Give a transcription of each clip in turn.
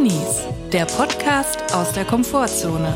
Drinis, der Podcast aus der Komfortzone.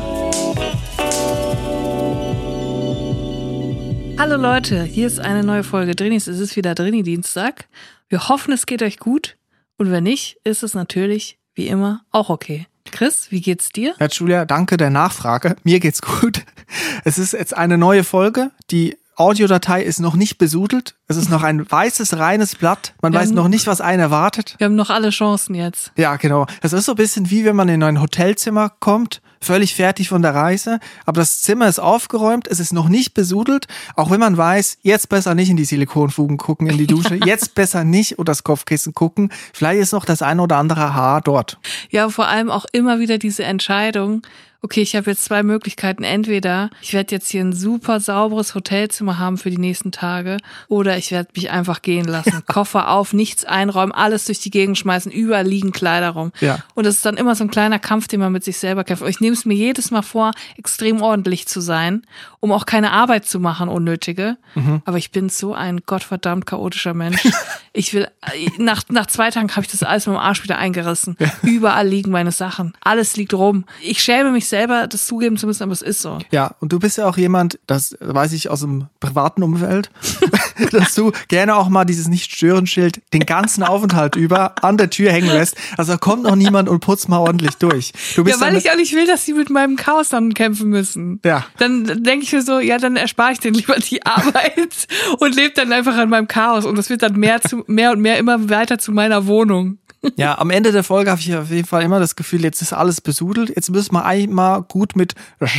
Hallo Leute, hier ist eine neue Folge Drinis. Es ist wieder Drini-Dienstag. Wir hoffen, es geht euch gut. Und wenn nicht, ist es natürlich, wie immer, auch okay. Chris, wie geht's dir? Ja, Julia, danke der Nachfrage. Mir geht's gut. Es ist jetzt eine neue Folge. Die Audiodatei ist noch nicht besudelt. Es ist noch ein weißes, reines Blatt. Man weiß noch nicht, was einen erwartet. Wir haben noch alle Chancen jetzt. Ja, genau. Es ist so ein bisschen wie wenn man in ein Hotelzimmer kommt, völlig fertig von der Reise, aber das Zimmer ist aufgeräumt, es ist noch nicht besudelt, auch wenn man weiß, jetzt besser nicht in die Silikonfugen gucken, in die Dusche, jetzt besser nicht unter das Kopfkissen gucken, vielleicht ist noch das eine oder andere Haar dort. Ja, vor allem auch immer wieder diese Entscheidung, okay, ich habe jetzt zwei Möglichkeiten. Entweder ich werde jetzt hier ein super sauberes Hotelzimmer haben für die nächsten Tage oder ich werde mich einfach gehen lassen. Koffer auf, nichts einräumen, alles durch die Gegend schmeißen, überall liegen Kleider rum. Ja. Und das ist dann immer so ein kleiner Kampf, den man mit sich selber kämpft. Ich nehme es mir jedes Mal vor, extrem ordentlich zu sein, um auch keine Arbeit zu machen, unnötige. Aber ich bin so ein gottverdammt chaotischer Mensch. Ich will, nach 2 Tagen habe ich das alles mit dem Arsch wieder eingerissen. Ja. Überall liegen meine Sachen. Alles liegt rum. Ich schäme mich selber, das zugeben zu müssen, aber es ist so. Ja, und du bist ja auch jemand, das weiß ich aus dem privaten Umfeld, dass du gerne auch mal dieses Nicht-Stören-Schild den ganzen Aufenthalt über an der Tür hängen lässt. Also da kommt noch niemand und putzt mal ordentlich durch. Du bist ja, weil ich auch nicht will, dass sie mit meinem Chaos dann kämpfen müssen. Ja. Dann denke ich mir so, ja, dann erspare ich denen lieber die Arbeit und lebe dann einfach an meinem Chaos. Und das wird dann mehr und mehr immer weiter zu meiner Wohnung. Ja, am Ende der Folge habe ich auf jeden Fall immer das Gefühl, jetzt ist alles besudelt. Jetzt müssen wir einmal gut mit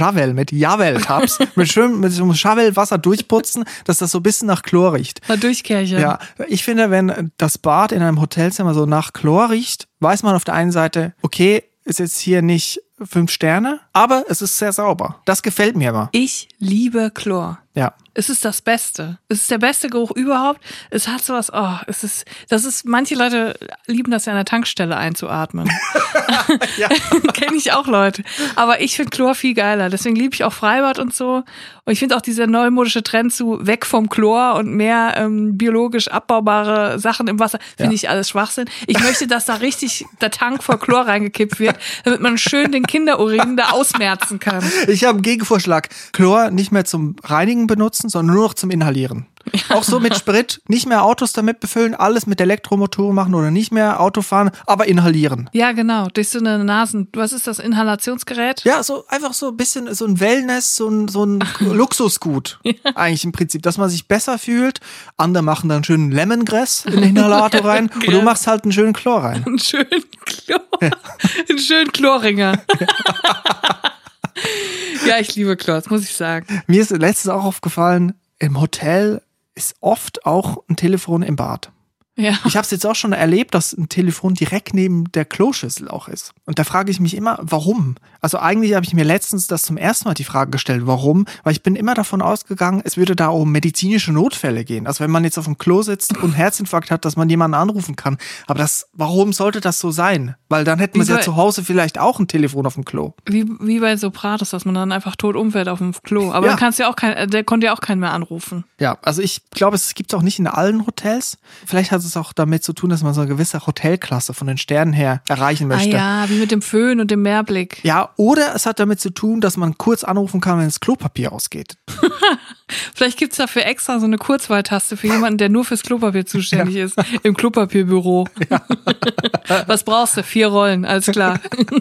Javel-Tabs, mit so einem Javel-Wasser durchputzen, dass das so ein bisschen nach Chlor riecht. Mal durchkärchern. Ja, ich finde, wenn das Bad in einem Hotelzimmer so nach Chlor riecht, weiß man auf der einen Seite, okay, ist jetzt hier nicht 5 Sterne, aber es ist sehr sauber. Das gefällt mir immer. Ich liebe Chlor. Ja. Es ist das Beste. Es ist der beste Geruch überhaupt. Es hat sowas, manche Leute lieben das ja an der Tankstelle einzuatmen. Ja. Kenne ich auch Leute. Aber ich finde Chlor viel geiler. Deswegen liebe ich auch Freibad und so. Und ich finde auch dieser neumodische Trend zu weg vom Chlor und mehr biologisch abbaubare Sachen im Wasser, finde ich alles Schwachsinn. Ich möchte, dass da richtig der Tank voll Chlor reingekippt wird, damit man schön den Kinderurin da ausmerzen kann. Ich habe einen Gegenvorschlag. Chlor nicht mehr zum Reinigen benutzen, sondern nur noch zum Inhalieren. Ja. Auch so mit Sprit, nicht mehr Autos damit befüllen, alles mit Elektromotoren machen oder nicht mehr Auto fahren, aber inhalieren. Ja, genau, durch so eine was ist das, Inhalationsgerät? Ja, so einfach so ein bisschen so ein Wellness, so ein Luxusgut eigentlich im Prinzip, dass man sich besser fühlt. Andere machen dann schön Lemongrass in den Inhalator rein und du machst halt einen schönen Chlor rein. Einen schönen Chlor, einen schönen Chlorringer. Ja, ich liebe Chlor, das muss ich sagen. Mir ist letztens auch aufgefallen, im Hotel ist oft auch ein Telefon im Bad. Ja. Ich habe es jetzt auch schon erlebt, dass ein Telefon direkt neben der Kloschüssel auch ist. Und da frage ich mich immer, warum? Also eigentlich habe ich mir letztens das zum ersten Mal die Frage gestellt, warum? Weil ich bin immer davon ausgegangen, es würde da um medizinische Notfälle gehen. Also wenn man jetzt auf dem Klo sitzt und einen Herzinfarkt hat, dass man jemanden anrufen kann. Aber warum sollte das so sein? Weil dann hätten wir ja zu Hause vielleicht auch ein Telefon auf dem Klo. Wie bei Sopranos, dass man dann einfach tot umfällt auf dem Klo. Aber dann kannst du ja auch der konnte ja auch keinen mehr anrufen. Ja, also ich glaube, es gibt es auch nicht in allen Hotels. Vielleicht hat es auch damit zu tun, dass man so eine gewisse Hotelklasse von den Sternen her erreichen möchte. Ah ja, wie mit dem Föhn und dem Meerblick. Ja, oder es hat damit zu tun, dass man kurz anrufen kann, wenn das Klopapier ausgeht. Vielleicht gibt's dafür extra so eine Kurzwahltaste für jemanden, der nur fürs Klopapier zuständig ist, im Klopapierbüro. Ja. Was brauchst du? 4 Rollen, alles klar.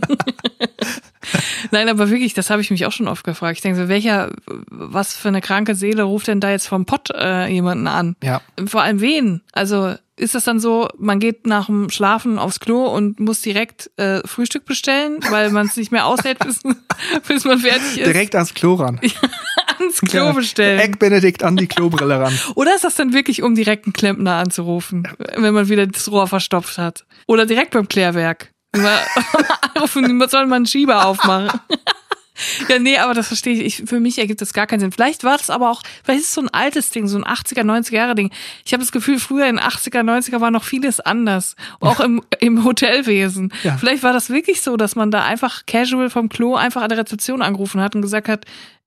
Nein, aber wirklich, das habe ich mich auch schon oft gefragt. Ich denke so, was für eine kranke Seele ruft denn da jetzt vom Pott jemanden an? Ja. Vor allem wen? Also ist das dann so, man geht nach dem Schlafen aufs Klo und muss direkt Frühstück bestellen, weil man es nicht mehr aushält, bis man fertig ist? Direkt ans Klo ran. Ans Klo bestellen. Egg Benedict an die Klobrille ran. Oder ist das dann wirklich, um direkt einen Klempner anzurufen, wenn man wieder das Rohr verstopft hat? Oder direkt beim Klärwerk. Anrufen, soll man einen Schieber aufmachen. Ja, nee, aber das verstehe ich. Für mich ergibt das gar keinen Sinn. Vielleicht war das aber auch, vielleicht ist es so ein altes Ding, so ein 80er, 90er Jahre Ding. Ich habe das Gefühl, früher in 80er, 90er war noch vieles anders. Auch im Hotelwesen. Ja. Vielleicht war das wirklich so, dass man da einfach casual vom Klo einfach an der Rezeption angerufen hat und gesagt hat,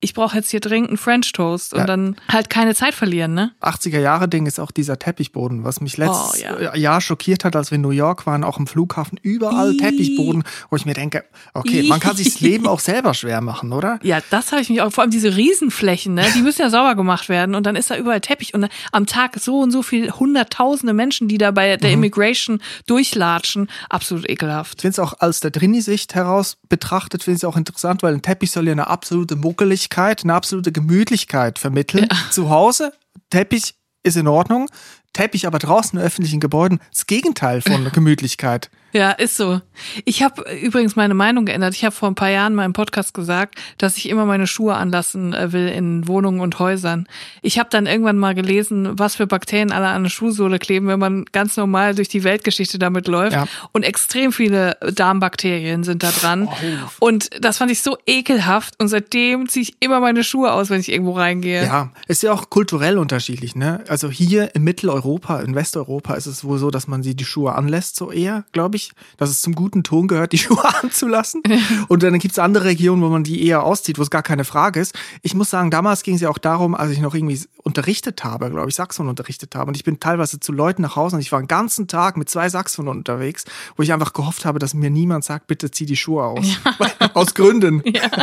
ich brauche jetzt hier dringend einen French Toast und dann halt keine Zeit verlieren, ne? 80er-Jahre-Ding ist auch dieser Teppichboden, was mich letztes Jahr schockiert hat, als wir in New York waren, auch im Flughafen, überall Teppichboden, wo ich mir denke, okay, man kann sich das Leben auch selber schwer machen, oder? Ja, das habe ich mich auch, vor allem diese Riesenflächen, ne, die müssen ja sauber gemacht werden und dann ist da überall Teppich und am Tag so und so viel hunderttausende Menschen, die da bei der Immigration durchlatschen, absolut ekelhaft. Ich finde es auch aus der Drini-Sicht heraus betrachtet, finde ich es auch interessant, weil ein Teppich soll ja eine absolute Muckeligkeit, eine absolute Gemütlichkeit vermitteln. Ja. Zu Hause, Teppich ist in Ordnung, Teppich aber draußen in öffentlichen Gebäuden, das Gegenteil von Gemütlichkeit. Ja, ist so. Ich habe übrigens meine Meinung geändert. Ich habe vor ein paar Jahren mal im Podcast gesagt, dass ich immer meine Schuhe anlassen will in Wohnungen und Häusern. Ich habe dann irgendwann mal gelesen, was für Bakterien alle an der Schuhsohle kleben, wenn man ganz normal durch die Weltgeschichte damit läuft. Ja. Und extrem viele Darmbakterien sind da dran. Und das fand ich so ekelhaft. Und seitdem ziehe ich immer meine Schuhe aus, wenn ich irgendwo reingehe. Ja, ist ja auch kulturell unterschiedlich, ne? Also hier in Mitteleuropa, in Westeuropa ist es wohl so, dass man sie die Schuhe anlässt, so eher, glaube ich. Dass es zum guten Ton gehört, die Schuhe anzulassen. Und dann gibt es andere Regionen, wo man die eher auszieht, wo es gar keine Frage ist. Ich muss sagen, damals ging es ja auch darum, als ich noch irgendwie unterrichtet habe, glaube ich, Saxophon unterrichtet habe. Und ich bin teilweise zu Leuten nach Hause und ich war den ganzen Tag mit 2 Saxophonen unterwegs, wo ich einfach gehofft habe, dass mir niemand sagt, bitte zieh die Schuhe aus. Ja. Aus Gründen.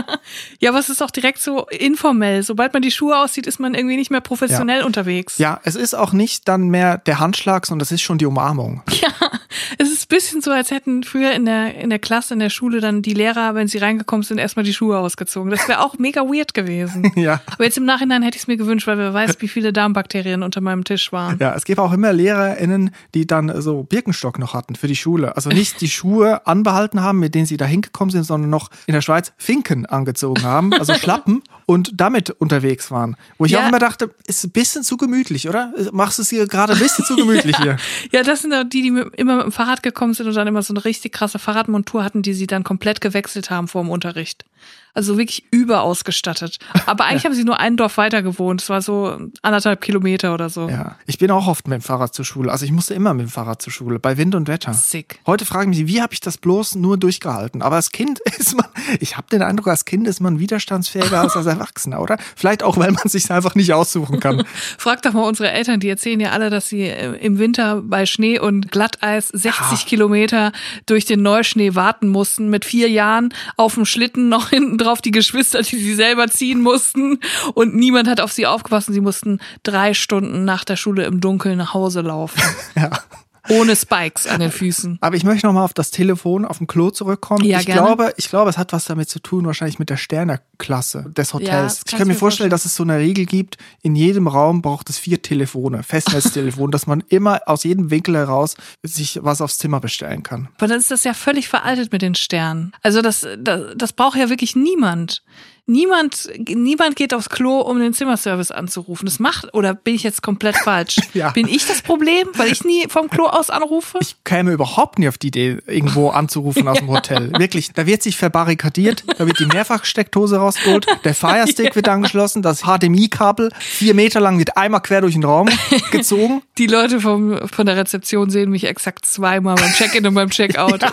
Ja, aber es ist auch direkt so informell. Sobald man die Schuhe auszieht, ist man irgendwie nicht mehr professionell unterwegs. Ja, es ist auch nicht dann mehr der Handschlag, sondern es ist schon die Umarmung. Ja, es ist ein bisschen so, als hätten früher in der Klasse, in der Schule dann die Lehrer, wenn sie reingekommen sind, erstmal die Schuhe ausgezogen. Das wäre auch mega weird gewesen. Ja. Aber jetzt im Nachhinein hätte ich es mir gewünscht, weil wer weiß, wie viele Darmbakterien unter meinem Tisch waren. Ja, es gibt auch immer LehrerInnen, die dann so Birkenstock noch hatten für die Schule. Also nicht die Schuhe anbehalten haben, mit denen sie da hingekommen sind, sondern noch in der Schweiz Finken angezogen haben, also Schlappen und damit unterwegs waren. Wo ich auch immer dachte, ist ein bisschen zu gemütlich, oder? Machst du es hier gerade ein bisschen zu gemütlich hier? Ja, das sind die immer mit dem Fahrrad gekommen sind und dann immer so eine richtig krasse Fahrradmontur hatten, die sie dann komplett gewechselt haben vor dem Unterricht. Also wirklich überausgestattet. Aber eigentlich haben sie nur ein Dorf weiter gewohnt. Es war so 1,5 Kilometer oder so. Ja, ich bin auch oft mit dem Fahrrad zur Schule. Also ich musste immer mit dem Fahrrad zur Schule, bei Wind und Wetter. Sick. Heute frage ich mich, wie habe ich das bloß nur durchgehalten? Aber als Kind ist man, ich habe den Eindruck, als Kind ist man widerstandsfähiger als Erwachsener, oder? Vielleicht auch, weil man es sich einfach nicht aussuchen kann. Frag doch mal unsere Eltern, die erzählen ja alle, dass sie im Winter bei Schnee und Glatteis 60 Kilometer durch den Neuschnee warten mussten, mit 4 Jahren auf dem Schlitten noch hinten drauf die Geschwister, die sie selber ziehen mussten und niemand hat auf sie aufgepasst. Sie mussten 3 Stunden nach der Schule im Dunkeln nach Hause laufen. Ja. Ohne Spikes an den Füßen. Aber ich möchte nochmal auf das Telefon auf dem Klo zurückkommen. Ja, ich glaube, es hat was damit zu tun, wahrscheinlich mit der Sterneklasse des Hotels. Ja, ich kann mir vorstellen, dass es so eine Regel gibt, in jedem Raum braucht es 4 Telefone, Festnetztelefon, dass man immer aus jedem Winkel heraus sich was aufs Zimmer bestellen kann. Aber dann ist das ja völlig veraltet mit den Sternen. Also das braucht ja wirklich niemand. Niemand geht aufs Klo, um den Zimmerservice anzurufen. Oder bin ich jetzt komplett falsch? Ja. Bin ich das Problem, weil ich nie vom Klo aus anrufe? Ich käme überhaupt nie auf die Idee, irgendwo anzurufen aus dem Hotel. Wirklich, da wird sich verbarrikadiert, da wird die Mehrfachsteckdose rausgeholt, der Firestick wird angeschlossen, das HDMI-Kabel 4 Meter lang wird einmal quer durch den Raum gezogen. Die Leute von der Rezeption sehen mich exakt 2-mal beim Check-in und beim Check-out.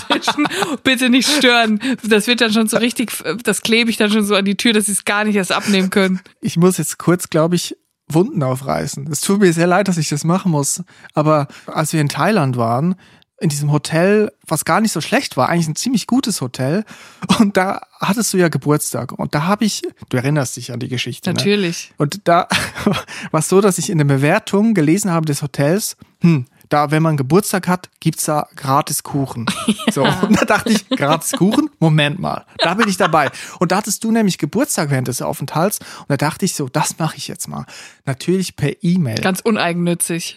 Bitte nicht stören. Das wird dann schon so richtig, das klebe ich dann schon so an die Tür, dass sie es gar nicht erst abnehmen können. Ich muss jetzt kurz, glaube ich, Wunden aufreißen. Es tut mir sehr leid, dass ich das machen muss. Aber als wir in Thailand waren, in diesem Hotel, was gar nicht so schlecht war, eigentlich ein ziemlich gutes Hotel. Und da hattest du ja Geburtstag. Und da du erinnerst dich an die Geschichte. Natürlich. Ne? Und da war es so, dass ich in der Bewertung gelesen habe des Hotels, da, wenn man Geburtstag hat, gibt's da gratis Kuchen. Ja. So, und da dachte ich, gratis Kuchen? Moment mal, da bin ich dabei. Und da hattest du nämlich Geburtstag während des Aufenthalts. Und da dachte ich so, das mache ich jetzt mal. Natürlich per E-Mail. Ganz uneigennützig.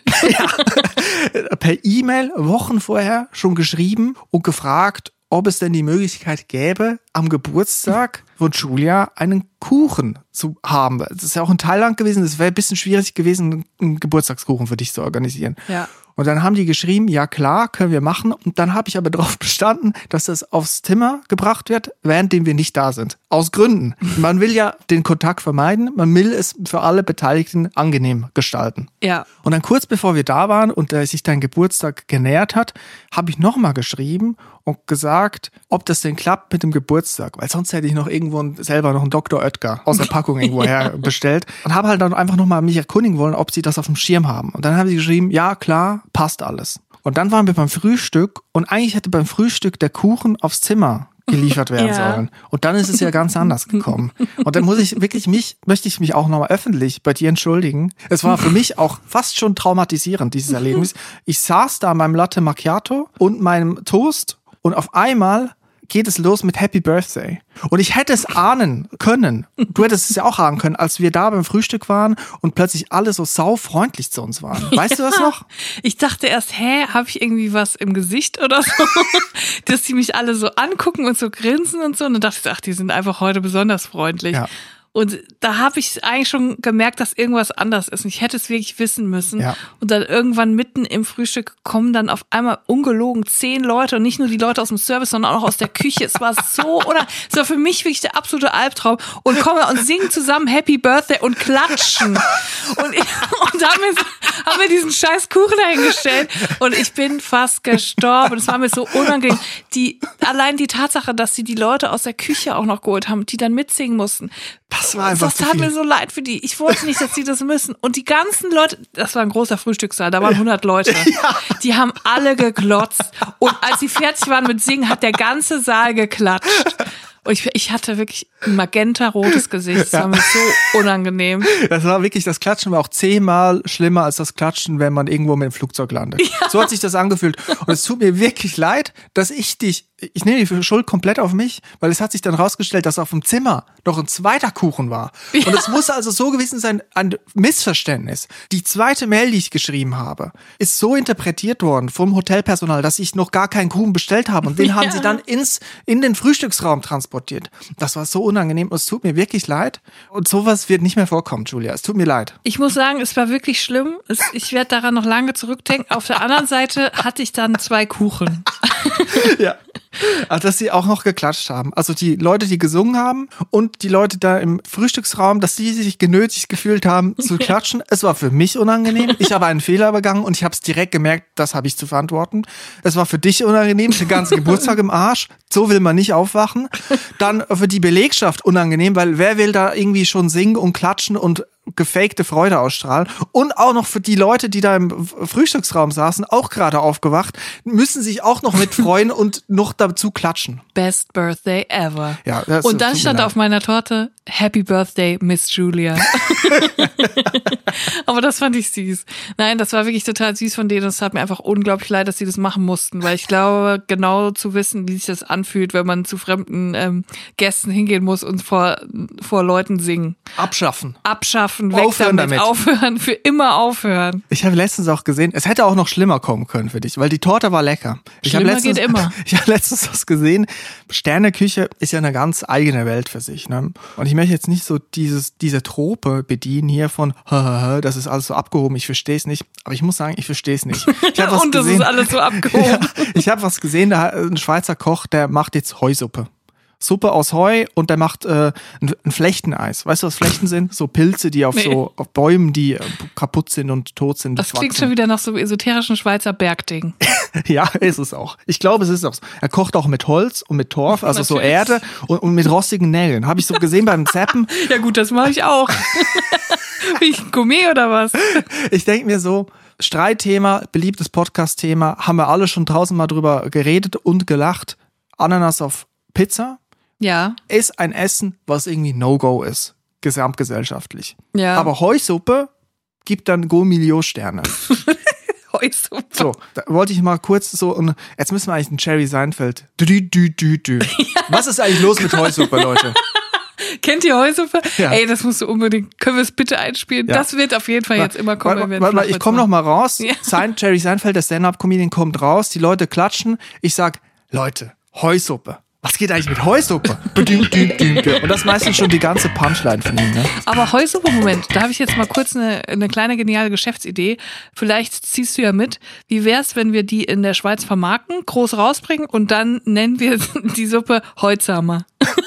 Ja. Per E-Mail, Wochen vorher schon geschrieben und gefragt, ob es denn die Möglichkeit gäbe, am Geburtstag von Julia einen Kuchen zu haben. Das ist ja auch in Thailand gewesen, das wäre ein bisschen schwierig gewesen, einen Geburtstagskuchen für dich zu organisieren. Ja. Und dann haben die geschrieben, ja klar, können wir machen. Und dann habe ich aber darauf bestanden, dass das aufs Zimmer gebracht wird, währenddem wir nicht da sind. Aus Gründen. Man will ja den Kontakt vermeiden, man will es für alle Beteiligten angenehm gestalten. Ja. Und dann kurz bevor wir da waren und sich dein Geburtstag genähert hat, habe ich nochmal geschrieben und gesagt, ob das denn klappt mit dem Geburtstag. Weil sonst hätte ich noch irgendeine irgendwo selber noch einen Dr. Oetker aus der Packung irgendwo her bestellt und habe halt dann einfach nochmal mich erkundigen wollen, ob sie das auf dem Schirm haben. Und dann haben sie geschrieben, ja klar, passt alles. Und dann waren wir beim Frühstück und eigentlich hätte beim Frühstück der Kuchen aufs Zimmer geliefert werden sollen. Und dann ist es ja ganz anders gekommen. Und dann möchte ich mich auch nochmal öffentlich bei dir entschuldigen. Es war für mich auch fast schon traumatisierend, dieses Erlebnis. Ich saß da an meinem Latte Macchiato und meinem Toast und auf einmal geht es los mit Happy Birthday. Und ich hätte es ahnen können. Du hättest es ja auch ahnen können, als wir da beim Frühstück waren und plötzlich alle so saufreundlich zu uns waren. Weißt du das noch? Ich dachte erst, habe ich irgendwie was im Gesicht oder so? Dass die mich alle so angucken und so grinsen und so. Und dann dachte ich, ach, die sind einfach heute besonders freundlich. Ja. Und da habe ich eigentlich schon gemerkt, dass irgendwas anders ist. Und ich hätte es wirklich wissen müssen. Ja. Und dann irgendwann mitten im Frühstück kommen dann auf einmal ungelogen 10 Leute. Und nicht nur die Leute aus dem Service, sondern auch aus der Küche. Es war so, es war für mich wirklich der absolute Albtraum. Und kommen und singen zusammen Happy Birthday und klatschen. Und haben wir diesen scheiß Kuchen dahingestellt. Und ich bin fast gestorben. Es war mir so unangenehm. Allein die Tatsache, dass sie die Leute aus der Küche auch noch geholt haben, die dann mitsingen mussten. Das tat mir so leid für die. Ich wollte nicht, dass die das müssen. Und die ganzen Leute, das war ein großer Frühstückssaal, da waren 100 Leute. Ja. Die haben alle geglotzt. Und als sie fertig waren mit Singen, hat der ganze Saal geklatscht. Und ich hatte wirklich ein magenta-rotes Gesicht. Das war mir so unangenehm. Das war wirklich, das Klatschen war auch 10-mal schlimmer als das Klatschen, wenn man irgendwo mit dem Flugzeug landet. Ja. So hat sich das angefühlt. Und es tut mir wirklich leid, dass ich nehme die Schuld komplett auf mich, weil es hat sich dann rausgestellt, dass auf dem Zimmer noch ein zweiter Kuchen war. Ja. Und es muss also so gewesen sein, ein Missverständnis. Die zweite Mail, die ich geschrieben habe, ist so interpretiert worden vom Hotelpersonal, dass ich noch gar keinen Kuchen bestellt habe. Und den haben sie dann in den Frühstücksraum transportiert. Das war so unangenehm und es tut mir wirklich leid. Und sowas wird nicht mehr vorkommen, Julia. Es tut mir leid. Ich muss sagen, es war wirklich schlimm. Ich werde daran noch lange zurückdenken. Auf der anderen Seite hatte ich dann 2 Kuchen. Ja. Also, dass sie auch noch geklatscht haben. Also die Leute, die gesungen haben und die Leute da im Frühstücksraum, dass sie sich genötigt gefühlt haben zu klatschen. Es war für mich unangenehm. Ich habe einen Fehler begangen und ich habe es direkt gemerkt, das habe ich zu verantworten. Es war für dich unangenehm, den ganzen Geburtstag im Arsch. So will man nicht aufwachen. Dann für die Belegschaft unangenehm, weil wer will da irgendwie schon singen und klatschen und gefakte Freude ausstrahlen. Und auch noch für die Leute, die da im Frühstücksraum saßen, auch gerade aufgewacht, müssen sich auch noch mitfreuen und noch dazu klatschen. Best Birthday ever. Ja, und dann stand auf meiner Torte Happy Birthday, Miss Julia. Aber das fand ich süß. Nein, das war wirklich total süß von denen. Es hat mir einfach unglaublich leid, dass sie das machen mussten, weil ich glaube, genau zu wissen, wie sich das anfühlt, wenn man zu fremden Gästen hingehen muss und vor Leuten singen. Abschaffen, weg damit, aufhören, für immer aufhören. Ich habe letztens auch gesehen, es hätte auch noch schlimmer kommen können für dich, weil die Torte war lecker. Schlimmer geht immer. Ich habe letztens was gesehen, Sterneküche ist ja eine ganz eigene Welt für sich. Ne? Und ich möchte jetzt nicht so diese Trope bedienen hier von, das ist alles so abgehoben, ich verstehe es nicht. Aber ich muss sagen, ich verstehe es nicht. Ich hab was und gesehen, das ist alles so abgehoben. Ja, ich habe was gesehen, da ein Schweizer Koch, der macht jetzt Heusuppe. Suppe aus Heu und der macht ein Flechteneis. Weißt du, was Flechten sind? So Pilze, die auf Bäumen, die kaputt sind und tot sind. Das klingt schon wieder nach so esoterischen Schweizer Bergding. Ja, ist es auch. Ich glaube, es ist auch so. Er kocht auch mit Holz und mit Torf, also so Erde und mit rostigen Nägeln. Habe ich so gesehen beim Zappen. Ja gut, das mache ich auch. Bin ich ein Gourmet oder was? Ich denke mir so, Streitthema, beliebtes Podcast-Thema, haben wir alle schon draußen mal drüber geredet und gelacht. Ananas auf Pizza. Ja. Ist ein Essen, was irgendwie No-Go ist, gesamtgesellschaftlich. Ja. Aber Heusuppe gibt dann Go-Milio-Sterne. Heusuppe. So, da wollte ich mal kurz so, und jetzt müssen wir eigentlich einen Jerry Seinfeld. Ja. Was ist eigentlich los mit Heusuppe, Leute? Kennt ihr Heusuppe? Ja. Ey, das musst du unbedingt. Können wir es bitte einspielen? Ja. Das wird auf jeden Fall jetzt immer kommen. Warte mal, ich komme noch mal raus. Ja. Jerry Seinfeld, der Stand-Up-Comedian, kommt raus. Die Leute klatschen. Ich sag, Leute, Heusuppe. Was geht eigentlich mit Heusuppe? Und das ist meistens schon die ganze Punchline von ihm. Ne? Aber Heusuppe, Moment, da habe ich jetzt mal kurz eine kleine geniale Geschäftsidee. Vielleicht ziehst du ja mit. Wie wär's, wenn wir die in der Schweiz vermarkten, groß rausbringen und dann nennen wir die Suppe Heutsamer.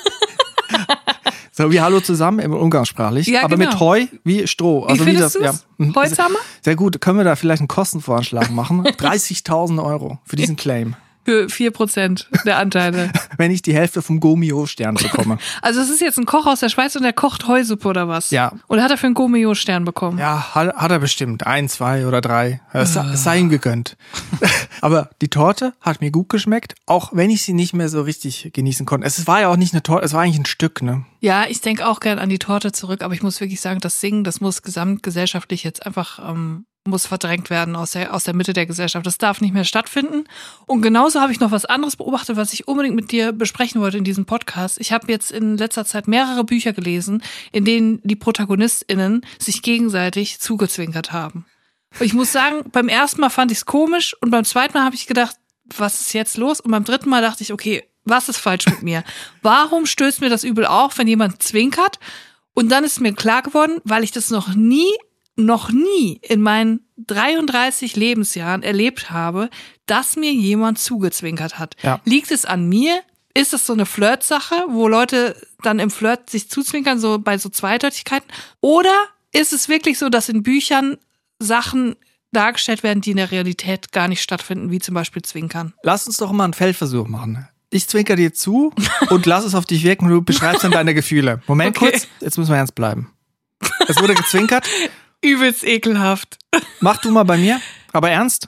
So wie Hallo zusammen im Umgangssprachlich, ja, aber genau. Mit Heu wie Stroh. Also wie findest du's? Ja. Heutsamer? Sehr gut. Können wir da vielleicht einen Kostenvoranschlag machen? 30.000 € für diesen Claim. Für 4% der Anteile. Wenn ich die Hälfte vom Gomio-Stern bekomme. Also es ist jetzt ein Koch aus der Schweiz und der kocht Heusuppe oder was? Ja. Und hat er für einen Gomio-Stern bekommen? Ja, hat er bestimmt. 1, 2 oder 3. Es sei ihm gegönnt. Aber die Torte hat mir gut geschmeckt, auch wenn ich sie nicht mehr so richtig genießen konnte. Es war ja auch nicht eine Torte, es war eigentlich ein Stück, ne? Ja, ich denke auch gern an die Torte zurück, aber ich muss wirklich sagen, das Singen, das muss gesamtgesellschaftlich jetzt einfach muss verdrängt werden aus der Mitte der Gesellschaft. Das darf nicht mehr stattfinden. Und genauso habe ich noch was anderes beobachtet, was ich unbedingt mit dir besprechen wollte in diesem Podcast. Ich habe jetzt in letzter Zeit mehrere Bücher gelesen, in denen die ProtagonistInnen sich gegenseitig zugezwinkert haben. Und ich muss sagen, beim ersten Mal fand ich es komisch und beim zweiten Mal habe ich gedacht, was ist jetzt los? Und beim dritten Mal dachte ich, okay, was ist falsch mit mir? Warum stößt mir das übel auf, wenn jemand zwinkert? Und dann ist mir klar geworden, weil ich das noch nie in meinen 33 Lebensjahren erlebt habe, dass mir jemand zugezwinkert hat. Ja. Liegt es an mir? Ist es so eine Flirtsache, wo Leute dann im Flirt sich zuzwinkern, so bei so Zweideutigkeiten? Oder ist es wirklich so, dass in Büchern Sachen dargestellt werden, die in der Realität gar nicht stattfinden, wie zum Beispiel Zwinkern? Lass uns doch mal einen Feldversuch machen. Ich zwinker dir zu und lass es auf dich wirken und du beschreibst dann deine Gefühle. Moment kurz, jetzt müssen wir ernst bleiben. Es wurde gezwinkert. Übelst ekelhaft. Mach du mal bei mir, aber ernst?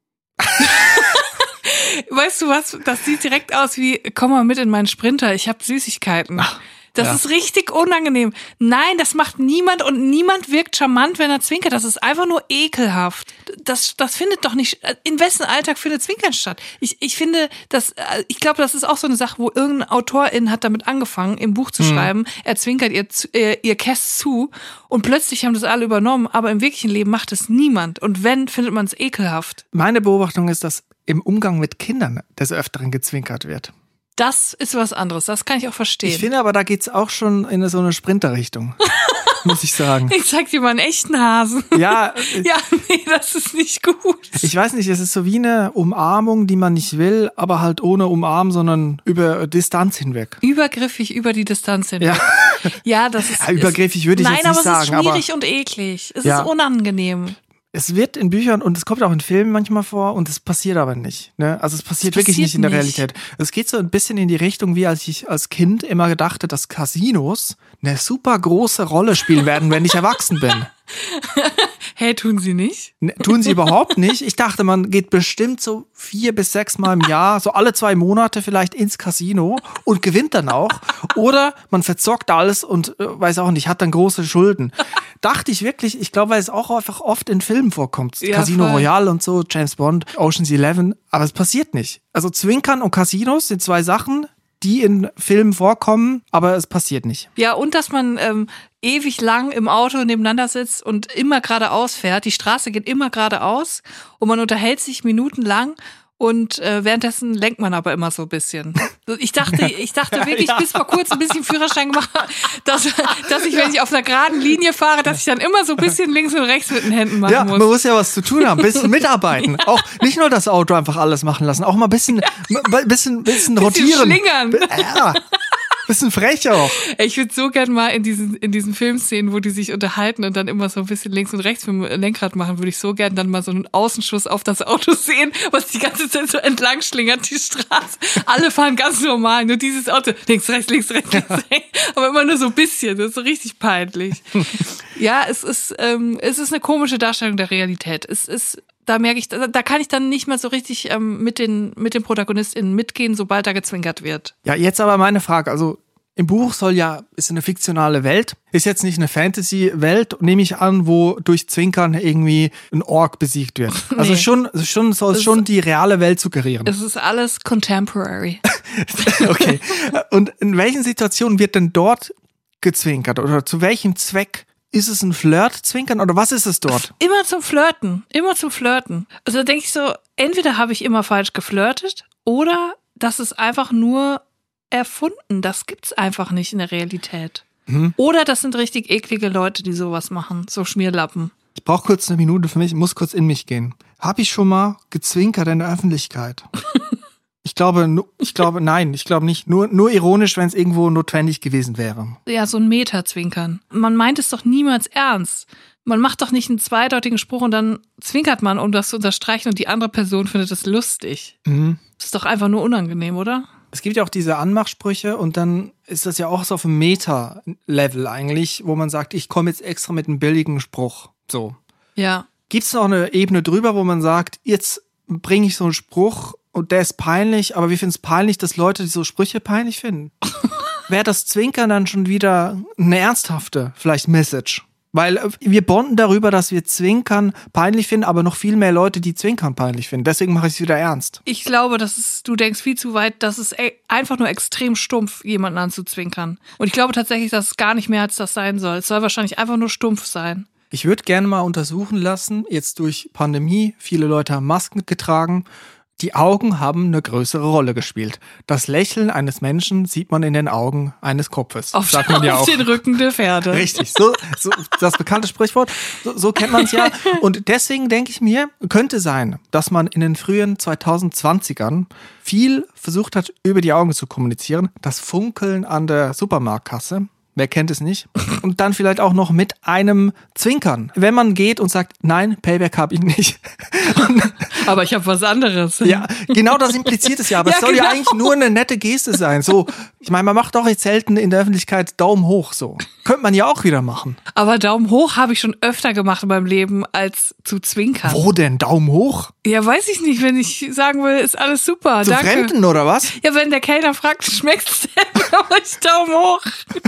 Weißt du was? Das sieht direkt aus wie, komm mal mit in meinen Sprinter, ich habe Süßigkeiten. Das ist richtig unangenehm. Nein, das macht niemand und niemand wirkt charmant, wenn er zwinkert. Das ist einfach nur ekelhaft. Das findet doch nicht, in wessen Alltag findet Zwinkern statt? Ich finde, ich glaube, das ist auch so eine Sache, wo irgendein Autorin hat damit angefangen, im Buch zu schreiben, er zwinkert ihr Käst zu und plötzlich haben das alle übernommen, aber im wirklichen Leben macht es niemand. Und wenn, findet man es ekelhaft. Meine Beobachtung ist, dass im Umgang mit Kindern des Öfteren gezwinkert wird. Das ist was anderes, das kann ich auch verstehen. Ich finde aber, da geht's auch schon in so eine Sprinterrichtung, muss ich sagen. Ich zeig dir mal einen echten Hasen. Ja. Ja, nee, das ist nicht gut. Ich weiß nicht, es ist so wie eine Umarmung, die man nicht will, aber halt ohne Umarmen, sondern über Distanz hinweg. Übergriffig über die Distanz hinweg. Ja, Ja, das ist... übergriffig würde ich jetzt nicht sagen. Nein, aber es ist schwierig und eklig. Es ist unangenehm. Es wird in Büchern und es kommt auch in Filmen manchmal vor und es passiert aber nicht. Ne? Also es passiert wirklich nicht in der Realität. Es geht so ein bisschen in die Richtung, wie als ich als Kind immer dachte, dass Casinos eine super große Rolle spielen werden, wenn ich erwachsen bin. Hey, tun sie nicht? Tun sie überhaupt nicht. Ich dachte, man geht bestimmt so 4 bis 6 Mal im Jahr, so alle 2 Monate vielleicht ins Casino und gewinnt dann auch. Oder man verzockt alles und weiß auch nicht, hat dann große Schulden. Dachte ich wirklich, ich glaube, weil es auch einfach oft in Filmen vorkommt. Ja, Casino voll. Royale und so, James Bond, Ocean's 11, aber es passiert nicht. Also Zwinkern und Casinos sind 2 Sachen, die in Filmen vorkommen, aber es passiert nicht. Ja, und dass man ewig lang im Auto nebeneinander sitzt und immer geradeaus fährt. Die Straße geht immer geradeaus und man unterhält sich minutenlang und währenddessen lenkt man aber immer so ein bisschen. Ich dachte wirklich bis vor kurzem ein bisschen Führerschein gemacht, dass ich, wenn ich auf einer geraden Linie fahre, dass ich dann immer so ein bisschen links und rechts mit den Händen machen muss. Ja, man muss ja was zu tun haben, ein bisschen mitarbeiten. Ja. Auch nicht nur das Auto einfach alles machen lassen, auch mal ein bisschen rotieren. Schlingern. Ja. Bisschen frech auch. Ich würde so gern mal in diesen Filmszenen, wo die sich unterhalten und dann immer so ein bisschen links und rechts mit dem Lenkrad machen, würde ich so gern dann mal so einen Außenschuss auf das Auto sehen, was die ganze Zeit so entlang schlingert, die Straße. Alle fahren ganz normal, nur dieses Auto, links, rechts, links, rechts, links, rechts. Aber immer nur so ein bisschen, das ist so richtig peinlich. Ja, es ist eine komische Darstellung der Realität. Da merke ich, da kann ich dann nicht mehr so richtig mit den ProtagonistInnen mitgehen, sobald da gezwinkert wird. Ja, jetzt aber meine Frage. Also im Buch ist eine fiktionale Welt. Ist jetzt nicht eine Fantasy-Welt, nehme ich an, wo durch Zwinkern irgendwie ein Ork besiegt wird. Also soll es schon die reale Welt suggerieren. Es ist alles contemporary. Okay. Und in welchen Situationen wird denn dort gezwinkert? Oder zu welchem Zweck? Ist es ein Flirt-Zwinkern oder was ist es dort? Immer zum Flirten. Also da denke ich so, entweder habe ich immer falsch geflirtet oder das ist einfach nur erfunden. Das gibt's einfach nicht in der Realität. Oder das sind richtig eklige Leute, die sowas machen, so Schmierlappen. Ich brauche kurz eine Minute für mich, muss kurz in mich gehen. Habe ich schon mal gezwinkert in der Öffentlichkeit? Ich glaube nicht. Nur ironisch, wenn es irgendwo notwendig gewesen wäre. Ja, so ein Meta-Zwinkern. Man meint es doch niemals ernst. Man macht doch nicht einen zweideutigen Spruch und dann zwinkert man, um das zu unterstreichen und die andere Person findet es lustig. Das ist doch einfach nur unangenehm, oder? Es gibt ja auch diese Anmachsprüche und dann ist das ja auch so auf dem Meta-Level eigentlich, wo man sagt, ich komme jetzt extra mit einem billigen Spruch. So. Ja. Gibt es noch eine Ebene drüber, wo man sagt, jetzt bringe ich so einen Spruch und der ist peinlich, aber wir finden es peinlich, dass Leute so Sprüche peinlich finden? Wäre das Zwinkern dann schon wieder eine ernsthafte, vielleicht Message? Weil wir bonden darüber, dass wir Zwinkern peinlich finden, aber noch viel mehr Leute, die Zwinkern peinlich finden. Deswegen mache ich es wieder ernst. Ich glaube, du denkst viel zu weit, dass es einfach nur extrem stumpf, jemanden anzuzwinkern. Und ich glaube tatsächlich, dass es gar nicht mehr als das sein soll. Es soll wahrscheinlich einfach nur stumpf sein. Ich würde gerne mal untersuchen lassen, jetzt durch Pandemie, viele Leute haben Masken getragen, die Augen haben eine größere Rolle gespielt. Das Lächeln eines Menschen sieht man in den Augen eines Kopfes. Sagt man ja auch. Auf den Rücken der Pferde. Richtig, so das bekannte Sprichwort, so kennt man es ja. Und deswegen denke ich mir, könnte sein, dass man in den frühen 2020ern viel versucht hat, über die Augen zu kommunizieren. Das Funkeln an der Supermarktkasse. Wer kennt es nicht? Und dann vielleicht auch noch mit einem Zwinkern. Wenn man geht und sagt, nein, Payback habe ich nicht. Aber ich habe was anderes. Ja, genau das impliziert es ja. Aber es soll ja eigentlich nur eine nette Geste sein. So, ich meine, man macht doch jetzt selten in der Öffentlichkeit Daumen hoch so. Könnte man ja auch wieder machen. Aber Daumen hoch habe ich schon öfter gemacht in meinem Leben, als zu zwinkern. Wo denn? Daumen hoch? Ja, weiß ich nicht. Wenn ich sagen will, ist alles super. Zu danke. Fremden oder was? Ja, wenn der Kellner fragt, schmeckt's denn? Dann mach ich Daumen hoch.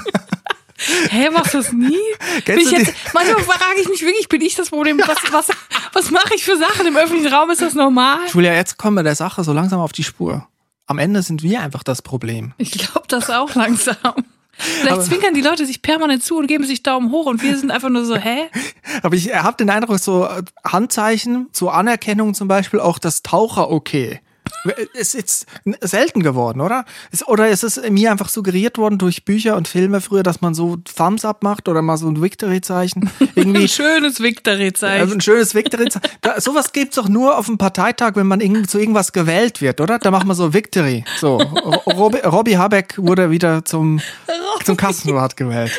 Hä, machst du das nie? Manchmal frage ich mich wirklich, bin ich das Problem? Was mache ich für Sachen im öffentlichen Raum? Ist das normal? Julia, jetzt kommen wir der Sache so langsam auf die Spur. Am Ende sind wir einfach das Problem. Ich glaube das auch langsam. Vielleicht zwinkern die Leute sich permanent zu und geben sich Daumen hoch und wir sind einfach nur so, hä? Aber ich habe den Eindruck, so Handzeichen zur Anerkennung zum Beispiel, auch das Taucher-Okay. Ist jetzt selten geworden, oder? Oder ist es mir einfach suggeriert worden durch Bücher und Filme früher, dass man so Thumbs up macht oder mal so ein Victory-Zeichen? Irgendwie ein schönes Victory-Zeichen. Ein schönes Victory-Zeichen. Sowas gibt's doch nur auf dem Parteitag, wenn man zu irgendwas gewählt wird, oder? Da macht man so Victory. So, Robby Habeck wurde wieder zum Kassenwart gewählt.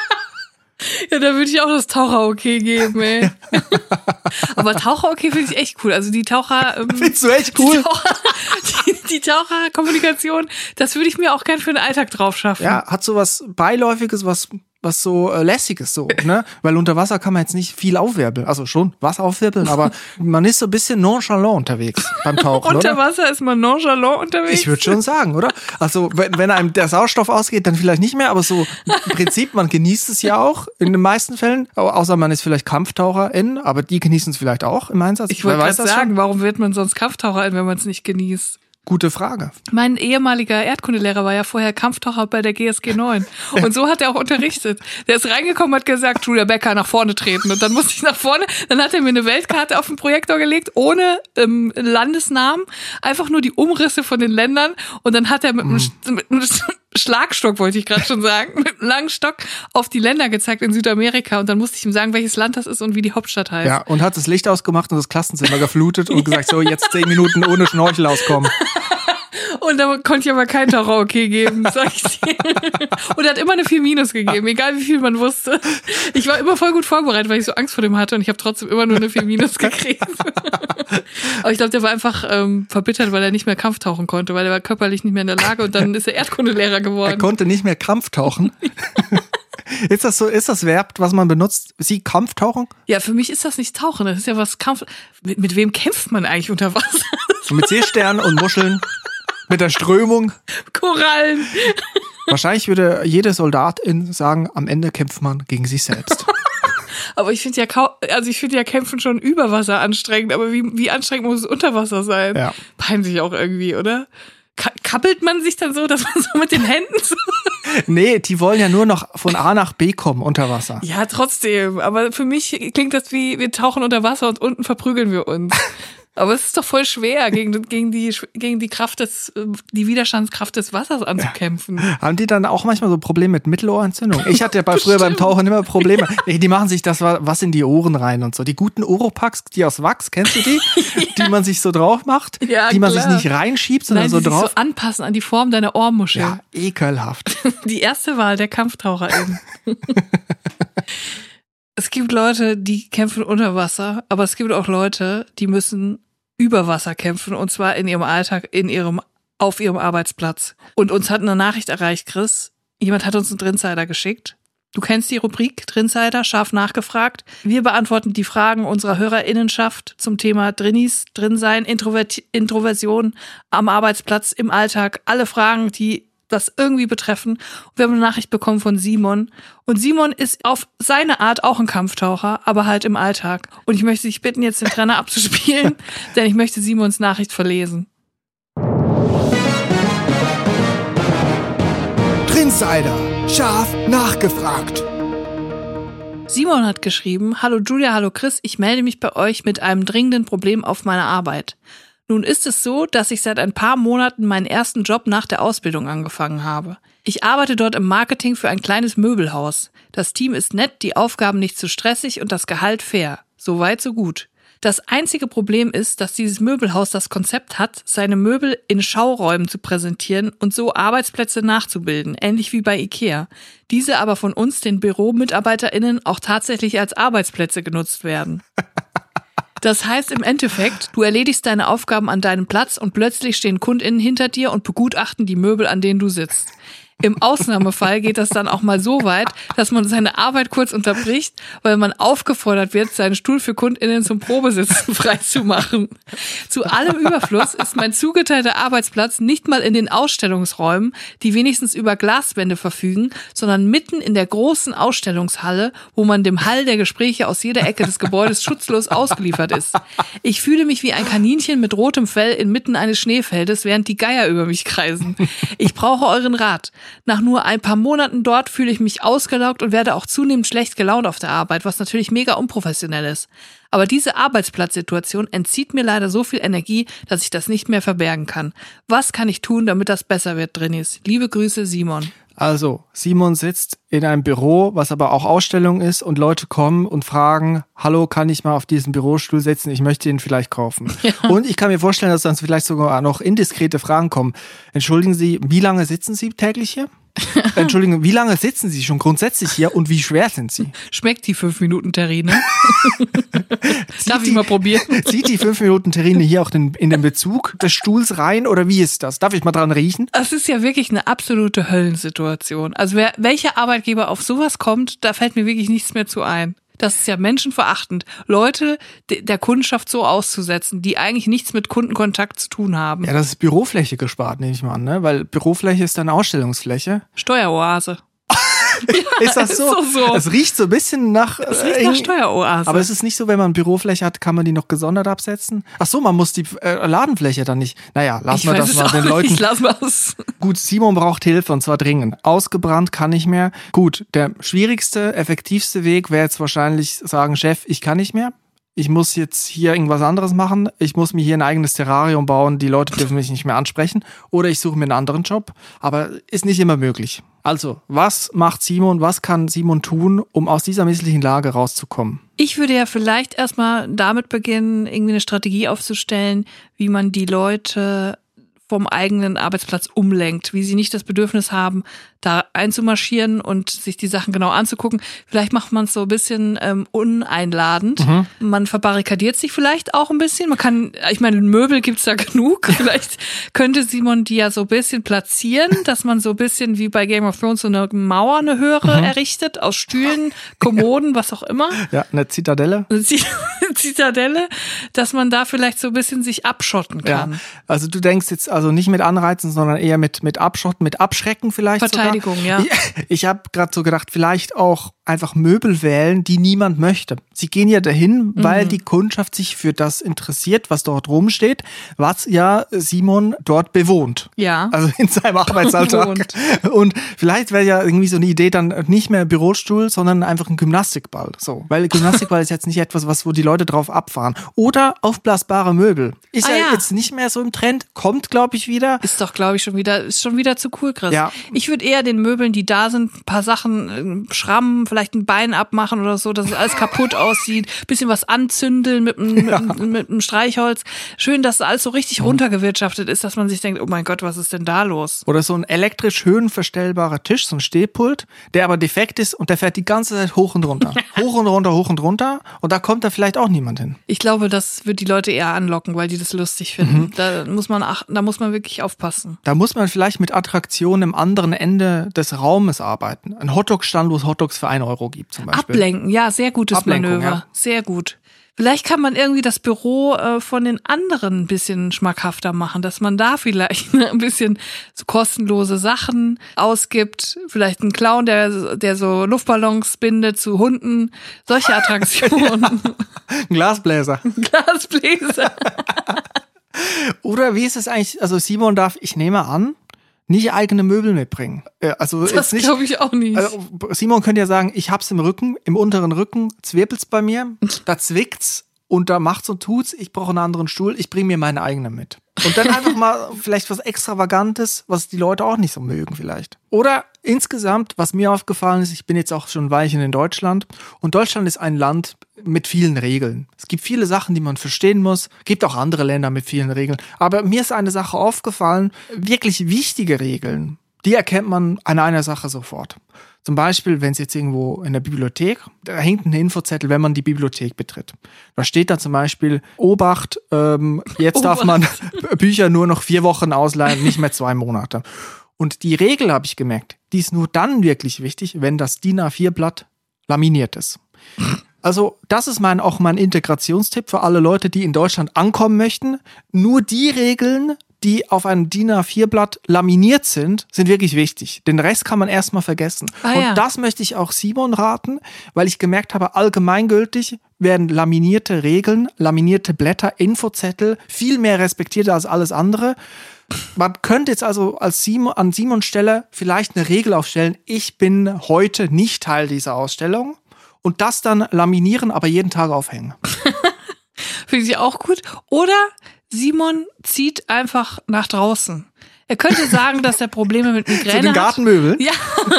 Ja, da würde ich auch das Taucher-Okay geben, ey. Aber Taucher-Okay finde ich echt cool. Also die Taucher... Findest du echt cool? Die Taucherkommunikation, das würde ich mir auch gern für den Alltag drauf schaffen. Ja, hat so was Beiläufiges, was so Lässiges so, ne? Weil unter Wasser kann man jetzt nicht viel aufwirbeln. Also schon Wasser aufwirbeln, aber man ist so ein bisschen nonchalant unterwegs beim Tauchen, Unter oder? Wasser ist man nonchalant unterwegs? Ich würde schon sagen, oder? Also wenn einem der Sauerstoff ausgeht, dann vielleicht nicht mehr, aber so im Prinzip, man genießt es ja auch in den meisten Fällen, außer man ist vielleicht Kampftaucherin, aber die genießen es vielleicht auch im Einsatz. Ich wollte gerade sagen, warum wird man sonst Kampftaucherin, wenn man es nicht genießt? Gute Frage. Mein ehemaliger Erdkundelehrer war ja vorher Kampftaucher bei der GSG 9. Und so hat er auch unterrichtet. Der ist reingekommen, hat gesagt, Julia Becker, nach vorne treten. Und dann musste ich nach vorne. Dann hat er mir eine Weltkarte auf den Projektor gelegt, ohne Landesnamen. Einfach nur die Umrisse von den Ländern. Und dann hat er mit einem Schlagstock, wollte ich gerade schon sagen, mit einem langen Stock auf die Länder gezeigt in Südamerika. Und dann musste ich ihm sagen, welches Land das ist und wie die Hauptstadt heißt. Ja, und hat das Licht ausgemacht und das Klassenzimmer geflutet und gesagt, so, jetzt 10 Minuten ohne Schnorchel auskommen. Und da konnte ich aber kein Taucher-Okay geben, sag ich dir. Und er hat immer eine 4- gegeben, egal wie viel man wusste. Ich war immer voll gut vorbereitet, weil ich so Angst vor dem hatte und ich habe trotzdem immer nur eine 4- gekriegt. Aber ich glaube, der war einfach verbittert, weil er nicht mehr Kampftauchen konnte, weil er war körperlich nicht mehr in der Lage und dann ist er Erdkundelehrer geworden. Er konnte nicht mehr Kampftauchen? Ist das Verb, was man benutzt? Sie Kampftauchen? Ja, für mich ist das nicht Tauchen, das ist ja was mit wem kämpft man eigentlich unter Wasser? Mit Seesternen und Muscheln. Mit der Strömung. Korallen. Wahrscheinlich würde jede Soldatin sagen, am Ende kämpft man gegen sich selbst. Aber ich finde ja Kämpfen schon über Wasser anstrengend, aber wie anstrengend muss es unter Wasser sein? Ja. Peinlich auch irgendwie, oder? Kappelt man sich dann so, dass man so mit den Händen so... Nee, die wollen ja nur noch von A nach B kommen unter Wasser. Ja, trotzdem. Aber für mich klingt das wie, wir tauchen unter Wasser und unten verprügeln wir uns. Aber es ist doch voll schwer, gegen die Kraft die Widerstandskraft des Wassers anzukämpfen. Ja. Haben die dann auch manchmal so Probleme mit Mittelohrentzündung? Ich hatte ja früher beim Tauchen immer Probleme. Die machen sich das was in die Ohren rein und so. Die guten Oropax, die aus Wachs, kennst du die? Ja. Die man sich so drauf macht, ja, die man sich nicht reinschiebt, sondern Nein, so die drauf. sich so anpassen an die Form deiner Ohrmuschel. Ja, ekelhaft. Die erste Wahl der KampftaucherInnen. Es gibt Leute, die kämpfen unter Wasser, aber es gibt auch Leute, die müssen über Wasser kämpfen, und zwar in ihrem Alltag, auf ihrem Arbeitsplatz. Und uns hat eine Nachricht erreicht, Chris. Jemand hat uns einen Drinsider geschickt. Du kennst die Rubrik Drinsider, scharf nachgefragt. Wir beantworten die Fragen unserer HörerInnenschaft zum Thema Drinnis, Drinsein, Introversion am Arbeitsplatz, im Alltag. Alle Fragen, die das irgendwie betreffen. Und wir haben eine Nachricht bekommen von Simon. Und Simon ist auf seine Art auch ein Kampftaucher, aber halt im Alltag. Und ich möchte dich bitten, jetzt den Trenner abzuspielen, denn ich möchte Simons Nachricht verlesen. Drinsider, scharf nachgefragt. Simon hat geschrieben: Hallo Julia, hallo Chris, ich melde mich bei euch mit einem dringenden Problem auf meiner Arbeit. Nun ist es so, dass ich seit ein paar Monaten meinen ersten Job nach der Ausbildung angefangen habe. Ich arbeite dort im Marketing für ein kleines Möbelhaus. Das Team ist nett, die Aufgaben nicht zu stressig und das Gehalt fair. So weit, so gut. Das einzige Problem ist, dass dieses Möbelhaus das Konzept hat, seine Möbel in Schauräumen zu präsentieren und so Arbeitsplätze nachzubilden, ähnlich wie bei Ikea. Diese aber von uns, den BüromitarbeiterInnen, auch tatsächlich als Arbeitsplätze genutzt werden. Das heißt im Endeffekt, du erledigst deine Aufgaben an deinem Platz und plötzlich stehen KundInnen hinter dir und begutachten die Möbel, an denen du sitzt. Im Ausnahmefall geht das dann auch mal so weit, dass man seine Arbeit kurz unterbricht, weil man aufgefordert wird, seinen Stuhl für KundInnen zum Probesitzen freizumachen. Zu allem Überfluss ist mein zugeteilter Arbeitsplatz nicht mal in den Ausstellungsräumen, die wenigstens über Glaswände verfügen, sondern mitten in der großen Ausstellungshalle, wo man dem Hall der Gespräche aus jeder Ecke des Gebäudes schutzlos ausgeliefert ist. Ich fühle mich wie ein Kaninchen mit rotem Fell inmitten eines Schneefeldes, während die Geier über mich kreisen. Ich brauche euren Rat. Nach nur ein paar Monaten dort fühle ich mich ausgelaugt und werde auch zunehmend schlecht gelaunt auf der Arbeit, was natürlich mega unprofessionell ist. Aber diese Arbeitsplatzsituation entzieht mir leider so viel Energie, dass ich das nicht mehr verbergen kann. Was kann ich tun, damit das besser wird, Drinnis? Liebe Grüße, Simon. Also, Simon sitzt in einem Büro, was aber auch Ausstellung ist, und Leute kommen und fragen, hallo, kann ich mal auf diesen Bürostuhl sitzen? Ich möchte ihn vielleicht kaufen. Ja. Und ich kann mir vorstellen, dass dann vielleicht sogar noch indiskrete Fragen kommen. Entschuldigen Sie, wie lange sitzen Sie täglich hier? Entschuldigung, wie lange sitzen Sie schon grundsätzlich hier und wie schwer sind Sie? Schmeckt die 5-Minuten-Terrine? Darf ich mal probieren? Zieht die 5-Minuten-Terrine hier auch in den Bezug des Stuhls rein oder wie ist das? Darf ich mal dran riechen? Das ist ja wirklich eine absolute Höllensituation. Also welcher Arbeitgeber auf sowas kommt, da fällt mir wirklich nichts mehr zu ein. Das ist ja menschenverachtend, Leute der Kundschaft so auszusetzen, die eigentlich nichts mit Kundenkontakt zu tun haben. Ja, das ist Bürofläche gespart, nehme ich mal an, ne? Weil Bürofläche ist dann Ausstellungsfläche. Steueroase. Ja, ist das so? Ist so? Es riecht so ein bisschen nach... Es riecht nach Steueroase. Aber es ist nicht so, wenn man Bürofläche hat, kann man die noch gesondert absetzen? Ach so, man muss die Ladenfläche dann nicht... Naja, lassen wir das mal den Leuten... Ich lass mal's. Gut, Simon braucht Hilfe und zwar dringend. Ausgebrannt kann nicht mehr. Gut, der schwierigste, effektivste Weg wäre jetzt wahrscheinlich sagen, Chef, ich kann nicht mehr. Ich muss jetzt hier irgendwas anderes machen. Ich muss mir hier ein eigenes Terrarium bauen. Die Leute dürfen mich nicht mehr ansprechen. Oder ich suche mir einen anderen Job. Aber ist nicht immer möglich. Also, was macht Simon? Was kann Simon tun, um aus dieser misslichen Lage rauszukommen? Ich würde ja vielleicht erstmal damit beginnen, irgendwie eine Strategie aufzustellen, wie man die Leute vom eigenen Arbeitsplatz umlenkt, wie sie nicht das Bedürfnis haben, da einzumarschieren und sich die Sachen genau anzugucken. Vielleicht macht man es so ein bisschen uneinladend. Mhm. Man verbarrikadiert sich vielleicht auch ein bisschen. Man kann, ich meine, Möbel gibt's da genug. Vielleicht könnte Simon die ja so ein bisschen platzieren, dass man so ein bisschen wie bei Game of Thrones so eine Mauer, eine höhere errichtet, aus Stühlen, Kommoden, was auch immer. Ja, eine Zitadelle. Eine Zitadelle, dass man da vielleicht so ein bisschen sich abschotten kann. Ja, also du denkst jetzt also nicht mit Anreizen, sondern eher mit Abschotten, mit Abschrecken vielleicht Verteidigung, sogar. Ja. Ich habe gerade so gedacht, vielleicht auch einfach Möbel wählen, die niemand möchte. Sie gehen ja dahin, weil die Kundschaft sich für das interessiert, was dort rumsteht, was ja Simon dort bewohnt. Ja. Also in seinem Arbeitsalltag. Und vielleicht wäre ja irgendwie so eine Idee dann nicht mehr Bürostuhl, sondern einfach ein Gymnastikball. So, weil Gymnastikball ist jetzt nicht etwas, wo die Leute drauf abfahren. Oder aufblasbare Möbel. Ist ja jetzt nicht mehr so im Trend, kommt, glaube ich, wieder. Ist doch, glaube ich, schon wieder zu cool, Chris. Ja. Ich würde eher den Möbeln, die da sind, ein paar Sachen schrammen, vielleicht vielleicht ein Bein abmachen oder so, dass es alles kaputt aussieht. Bisschen was anzündeln mit einem Streichholz. Schön, dass alles so richtig runtergewirtschaftet ist, dass man sich denkt, oh mein Gott, was ist denn da los? Oder so ein elektrisch höhenverstellbarer Tisch, so ein Stehpult, der aber defekt ist und der fährt die ganze Zeit hoch und runter. Hoch und runter, hoch und runter. Und da kommt da vielleicht auch niemand hin. Ich glaube, das wird die Leute eher anlocken, weil die das lustig finden. Da muss man wirklich aufpassen. Da muss man vielleicht mit Attraktionen am anderen Ende des Raumes arbeiten. Ein Hotdog-Stand, wo es Hotdogs für 1 Euro gibt zum Beispiel. Ablenken, ja, sehr gutes Manöver. Ja. Sehr gut. Vielleicht kann man irgendwie das Büro von den anderen ein bisschen schmackhafter machen, dass man da vielleicht ein bisschen so kostenlose Sachen ausgibt. Vielleicht ein Clown, der so Luftballons bindet zu Hunden. Solche Attraktionen. Ein Glasbläser. Glasbläser. Oder wie ist es eigentlich, also Simon darf, ich nehme an, nicht eigene Möbel mitbringen. Also das glaube ich auch nicht. Also Simon könnte ja sagen, ich hab's im Rücken, im unteren Rücken, zwirbelt's bei mir, da zwickt's und da macht's und tut's, ich brauche einen anderen Stuhl, ich bringe mir meine eigene mit. Und dann einfach mal vielleicht was Extravagantes, was die Leute auch nicht so mögen vielleicht. Oder insgesamt, was mir aufgefallen ist, ich bin jetzt auch schon ein Weilchen in Deutschland und Deutschland ist ein Land mit vielen Regeln. Es gibt viele Sachen, die man verstehen muss, gibt auch andere Länder mit vielen Regeln. Aber mir ist eine Sache aufgefallen, wirklich wichtige Regeln, die erkennt man an einer Sache sofort. Zum Beispiel, wenn es jetzt irgendwo in der Bibliothek, da hängt ein Infozettel, wenn man die Bibliothek betritt. Da steht da zum Beispiel, Obacht, jetzt darf man Bücher nur noch 4 Wochen ausleihen, nicht mehr 2 Monate. Und die Regel, habe ich gemerkt, die ist nur dann wirklich wichtig, wenn das DIN A4-Blatt laminiert ist. Also das ist auch mein Integrationstipp für alle Leute, die in Deutschland ankommen möchten. Nur die Regeln, die auf einem DIN A4-Blatt laminiert sind wirklich wichtig. Den Rest kann man erstmal vergessen. Und das möchte ich auch Simon raten, weil ich gemerkt habe, allgemeingültig werden laminierte Regeln, laminierte Blätter, Infozettel viel mehr respektiert als alles andere. Man könnte jetzt also an Simons Stelle vielleicht eine Regel aufstellen, ich bin heute nicht Teil dieser Ausstellung und das dann laminieren, aber jeden Tag aufhängen. Finde ich auch gut. Oder Simon zieht einfach nach draußen. Er könnte sagen, dass er Probleme mit Migräne hat. Zu den Gartenmöbeln? Ja,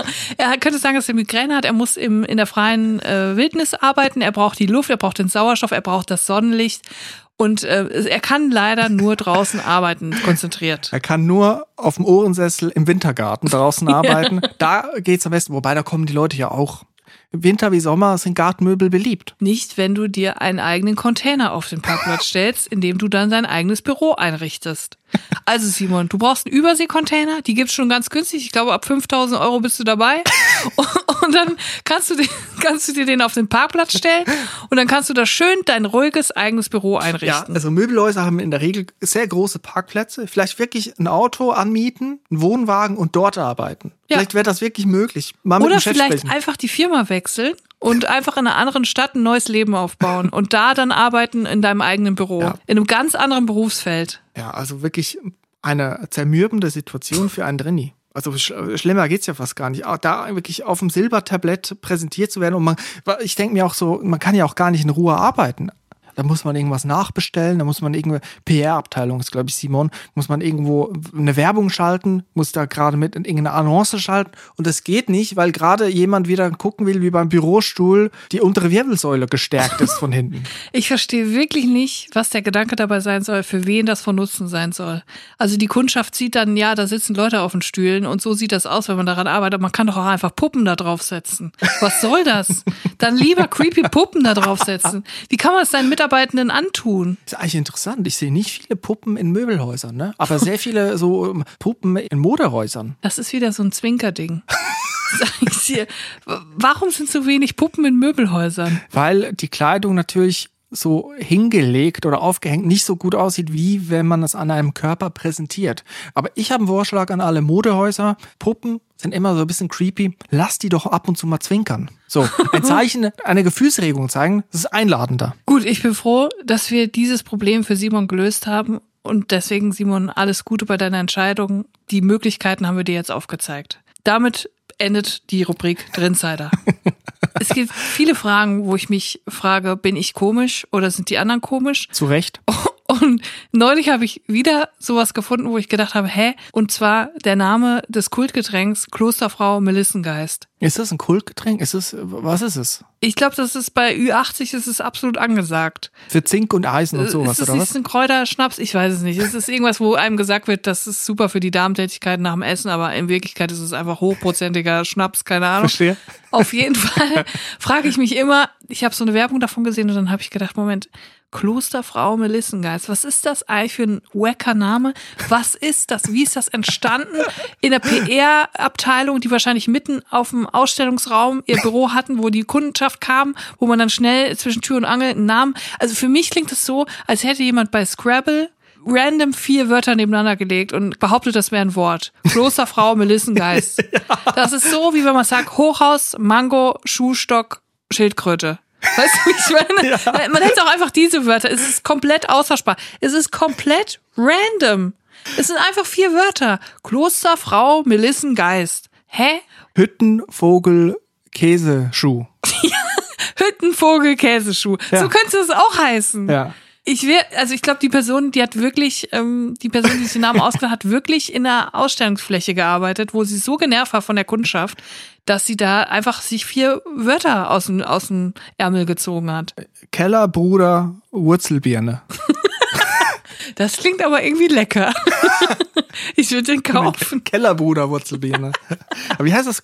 er könnte sagen, dass er Migräne hat. Er muss in der freien Wildnis arbeiten. Er braucht die Luft, er braucht den Sauerstoff, er braucht das Sonnenlicht. Und er kann leider nur draußen arbeiten, konzentriert. Er kann nur auf dem Ohrensessel im Wintergarten draußen arbeiten. Da geht's am besten, wobei da kommen die Leute ja auch. Winter wie Sommer sind Gartenmöbel beliebt. Nicht, wenn du dir einen eigenen Container auf den Parkplatz stellst, in dem du dann dein eigenes Büro einrichtest. Also Simon, du brauchst einen Überseekontainer, die gibt's schon ganz günstig. Ich glaube, ab 5.000 Euro bist du dabei. Und dann kannst du dir den auf den Parkplatz stellen und dann kannst du da schön dein ruhiges eigenes Büro einrichten. Ja, also Möbelhäuser haben in der Regel sehr große Parkplätze. Vielleicht wirklich ein Auto anmieten, einen Wohnwagen und dort arbeiten. Ja. Vielleicht wäre das wirklich möglich. Mal oder vielleicht einfach die Firma wechseln und einfach in einer anderen Stadt ein neues Leben aufbauen und da dann arbeiten in deinem eigenen Büro. Ja. In einem ganz anderen Berufsfeld. Ja, also wirklich eine zermürbende Situation für einen Drini. Also schlimmer geht's ja fast gar nicht. Auch da wirklich auf dem Silbertablett präsentiert zu werden. Und ich denke mir auch so, man kann ja auch gar nicht in Ruhe arbeiten. Da muss man irgendwas nachbestellen, da muss man irgendwo, PR-Abteilung ist, glaube ich, Simon, muss man irgendwo eine Werbung schalten, muss da gerade mit in irgendeine Annonce schalten und das geht nicht, weil gerade jemand wieder gucken will, wie beim Bürostuhl die untere Wirbelsäule gestärkt ist von hinten. Ich verstehe wirklich nicht, was der Gedanke dabei sein soll, für wen das von Nutzen sein soll. Also die Kundschaft sieht dann, ja, da sitzen Leute auf den Stühlen und so sieht das aus, wenn man daran arbeitet. Man kann doch auch einfach Puppen da draufsetzen. Was soll das? Dann lieber creepy Puppen da draufsetzen. Wie kann man es seinen Mitarbeitenden antun? Das ist eigentlich interessant. Ich sehe nicht viele Puppen in Möbelhäusern, ne? Aber sehr viele so Puppen in Modehäusern. Das ist wieder so ein Zwinkerding. Sag ich dir. Warum sind so wenig Puppen in Möbelhäusern? Weil die Kleidung natürlich so hingelegt oder aufgehängt nicht so gut aussieht, wie wenn man es an einem Körper präsentiert. Aber ich habe einen Vorschlag an alle Modehäuser. Puppen sind immer so ein bisschen creepy. Lass die doch ab und zu mal zwinkern. So, ein Zeichen, eine Gefühlsregung zeigen, das ist einladender. Gut, ich bin froh, dass wir dieses Problem für Simon gelöst haben. Und deswegen, Simon, alles Gute bei deiner Entscheidung. Die Möglichkeiten haben wir dir jetzt aufgezeigt. Damit endet die Rubrik Drinsider. Es gibt viele Fragen, wo ich mich frage, bin ich komisch oder sind die anderen komisch? Zu Recht. Und neulich habe ich wieder sowas gefunden, wo ich gedacht habe, und zwar der Name des Kultgetränks Klosterfrau Melissengeist. Ist das ein Kultgetränk? Was ist es? Ich glaube, das ist bei Ü80 ist es absolut angesagt. Für Zink und Eisen und sowas, oder was? Ist es ein Kräuterschnaps? Ich weiß es nicht. Es ist irgendwas, wo einem gesagt wird, das ist super für die Darmtätigkeit nach dem Essen, aber in Wirklichkeit ist es einfach hochprozentiger Schnaps, keine Ahnung. Verstehe. Auf jeden Fall frage ich mich immer, ich habe so eine Werbung davon gesehen und dann habe ich gedacht, Moment, Klosterfrau Melissengeist, was ist das eigentlich für ein wacker Name? Was ist das? Wie ist das entstanden? In der PR-Abteilung, die wahrscheinlich mitten auf dem Ausstellungsraum ihr Büro hatten, wo die Kundenschaft kam, wo man dann schnell zwischen Tür und Angel einen Namen. Also für mich klingt es so, als hätte jemand bei Scrabble random 4 Wörter nebeneinander gelegt und behauptet, das wäre ein Wort. Klosterfrau Melissengeist. Ja. Das ist so, wie wenn man sagt, Hochhaus, Mango, Schuhstock, Schildkröte. Weißt du, wie ich meine? Ja. Man hätte auch einfach diese Wörter. Es ist komplett austauschbar. Es ist komplett random. Es sind einfach 4 Wörter. Klosterfrau Melissengeist. Hütten, Vogel, Käseschuh. Hütten, Vogel, Käseschuh. Ja. So könnte es auch heißen. Ja. Ich glaube, die Person, die sich den Namen ausgedacht hat, wirklich in einer Ausstellungsfläche gearbeitet, wo sie so genervt war von der Kundschaft, dass sie da einfach sich 4 Wörter aus dem Ärmel gezogen hat. Kellerbruder, Wurzelbirne. Das klingt aber irgendwie lecker. Ich würde den kaufen. Kellerbruder, Wurzelbirne. Aber wie heißt das?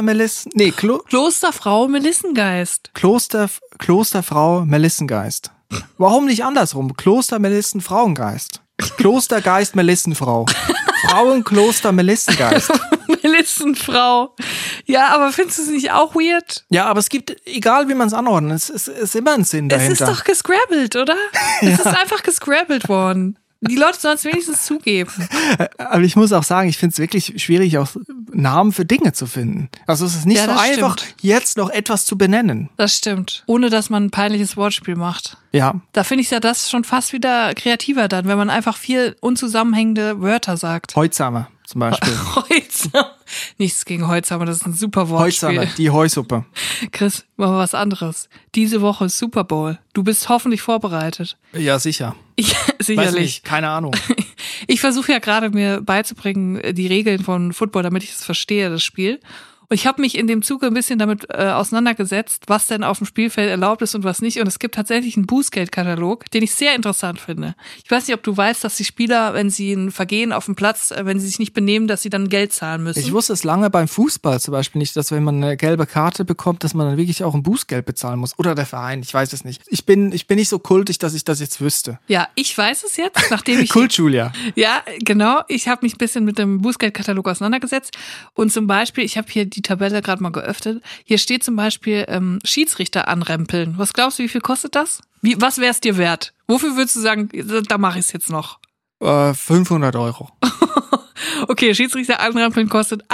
Klosterfrau Melissengeist. Klosterfrau Melissengeist. Warum nicht andersrum? Kloster Melissen Frauengeist. Klostergeist Melissenfrau. Frauenkloster Melissengeist. Melissenfrau. Ja, aber findest du es nicht auch weird? Ja, aber es gibt, egal wie man es anordnet, es ist immer ein Sinn dahinter. Es ist doch gescrabbelt, oder? Ja. Es ist einfach gescrabbelt worden. Die Leute sollen es wenigstens zugeben. Aber ich muss auch sagen, ich finde es wirklich schwierig, auch Namen für Dinge zu finden. Also es ist nicht so einfach, jetzt noch etwas zu benennen. Das stimmt. Ohne, dass man ein peinliches Wortspiel macht. Ja. Da finde ich ja das schon fast wieder kreativer dann, wenn man einfach 4 unzusammenhängende Wörter sagt. Heutsamer zum Beispiel. Heutsamer. Nichts gegen Heutsamer, das ist ein super Wortspiel. Heutsamer, die Heusuppe. Chris, machen wir was anderes. Diese Woche ist Super Bowl. Du bist hoffentlich vorbereitet. Ja, sicher. Sicherlich. Weiß nicht, keine Ahnung. Ich versuche ja gerade mir beizubringen, die Regeln von Football, damit ich es verstehe, das Spiel. Und ich habe mich in dem Zuge ein bisschen damit auseinandergesetzt, was denn auf dem Spielfeld erlaubt ist und was nicht. Und es gibt tatsächlich einen Bußgeldkatalog, den ich sehr interessant finde. Ich weiß nicht, ob du weißt, dass die Spieler, wenn sie ein Vergehen auf dem Platz, wenn sie sich nicht benehmen, dass sie dann Geld zahlen müssen. Ich wusste es lange beim Fußball zum Beispiel nicht, dass wenn man eine gelbe Karte bekommt, dass man dann wirklich auch ein Bußgeld bezahlen muss. Oder der Verein, ich weiß es nicht. Ich bin nicht so kultig, dass ich das jetzt wüsste. Ja, ich weiß es jetzt, nachdem ich... Kult, Julia. Ja, genau. Ich habe mich ein bisschen mit dem Bußgeldkatalog auseinandergesetzt. Und zum Beispiel, ich habe hier die Tabelle gerade mal geöffnet. Hier steht zum Beispiel Schiedsrichter anrempeln. Was glaubst du, wie viel kostet das? Was wäre es dir wert? Wofür würdest du sagen, da mache ich es jetzt noch? 500 €. Okay, Schiedsrichter anrempeln kostet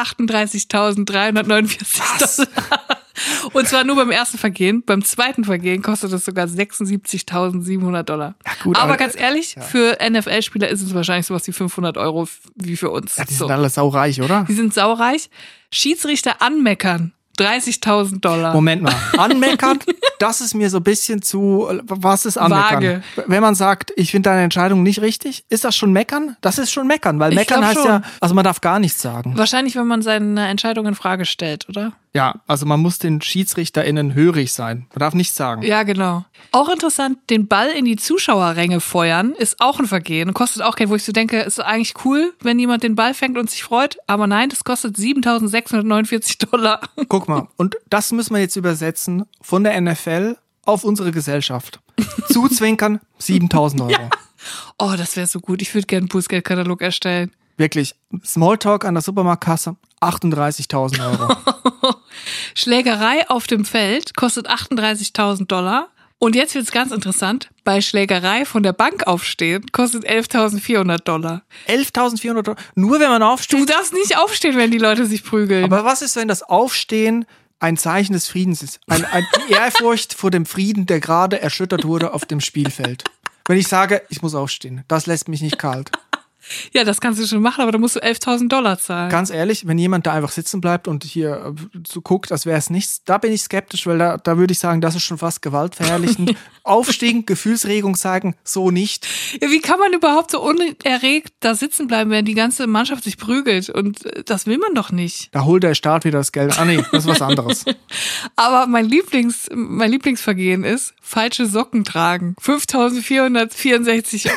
38.349 $. Und zwar nur beim ersten Vergehen. Beim zweiten Vergehen kostet es sogar 76.700 $. Ja, gut, aber ganz ehrlich, ja. Für NFL-Spieler ist es wahrscheinlich sowas wie 500 € wie für uns. Ja, die sind alle saureich, oder? Die sind saureich. Schiedsrichter anmeckern. 30.000 $. Moment mal. Anmeckern, das ist mir so ein bisschen zu, was ist anmeckern? Vage. Wenn man sagt, ich finde deine Entscheidung nicht richtig, ist das schon meckern? Das ist schon meckern, weil meckern heißt ja, also man darf gar nichts sagen. Wahrscheinlich, wenn man seine Entscheidung in Frage stellt, oder? Ja, also man muss den SchiedsrichterInnen hörig sein. Man darf nichts sagen. Ja, genau. Auch interessant, den Ball in die Zuschauerränge feuern, ist auch ein Vergehen. Kostet auch Geld, wo ich so denke, ist eigentlich cool, wenn jemand den Ball fängt und sich freut. Aber nein, das kostet 7.649 $. Guck mal, und das müssen wir jetzt übersetzen von der NFL auf unsere Gesellschaft. Zuzwinkern, 7.000 €. Ja. Oh, das wäre so gut. Ich würde gerne einen Bußgeldkatalog erstellen. Wirklich. Smalltalk an der Supermarktkasse, 38.000 €. Schlägerei auf dem Feld kostet 38.000 $. Und jetzt wird's ganz interessant. Bei Schlägerei von der Bank aufstehen kostet 11.400 $. 11.400 €? Nur wenn man aufsteht? Du darfst nicht aufstehen, wenn die Leute sich prügeln. Aber was ist, wenn das Aufstehen ein Zeichen des Friedens ist? Die Ehrfurcht vor dem Frieden, der gerade erschüttert wurde auf dem Spielfeld. Wenn ich sage, ich muss aufstehen, das lässt mich nicht kalt. Ja, das kannst du schon machen, aber da musst du $11.000 zahlen. Ganz ehrlich, wenn jemand da einfach sitzen bleibt und hier so guckt, als wäre es nichts, da bin ich skeptisch, weil da würde ich sagen, das ist schon fast gewaltverherrlichend. Aufstehen, Gefühlsregung zeigen, so nicht. Ja, wie kann man überhaupt so unerregt da sitzen bleiben, während die ganze Mannschaft sich prügelt? Und das will man doch nicht. Da holt der Staat wieder das Geld. Ah nee, das ist was anderes. Aber mein Lieblingsvergehen ist, falsche Socken tragen. $5.464.